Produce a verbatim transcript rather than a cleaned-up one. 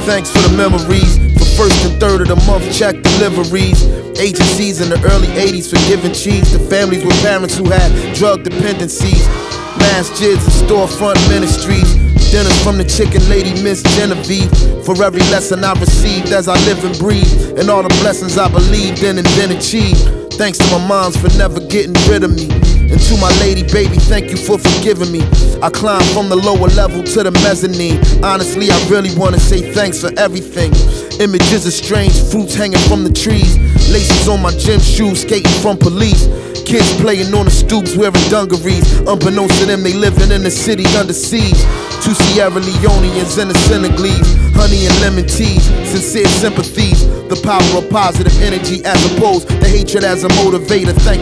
Thanks for the memories. For first and third of the month check deliveries. Agencies in the early eighties for giving cheese to families with parents who had drug dependencies. Masjids and storefront ministries. Dinners from the chicken lady, Miss Genevieve. For every lesson I received as I live and breathe, and all the blessings I believed in and then achieved. Thanks to my moms for never getting rid of me. And to my lady, baby, thank you for forgiving me. I climbed from the lower level to the mezzanine. Honestly, I really wanna say thanks for everything. Images of strange fruits hanging from the trees. Laces on my gym shoes, skating from police. Kids playing on the stoops wearing dungarees. Unbeknownst to them, they living in the city under siege. Two Sierra Leoneans and the Senegalese. Honey and lemon teas, sincere sympathies. The power of positive energy as opposed to hatred as a motivator. Thank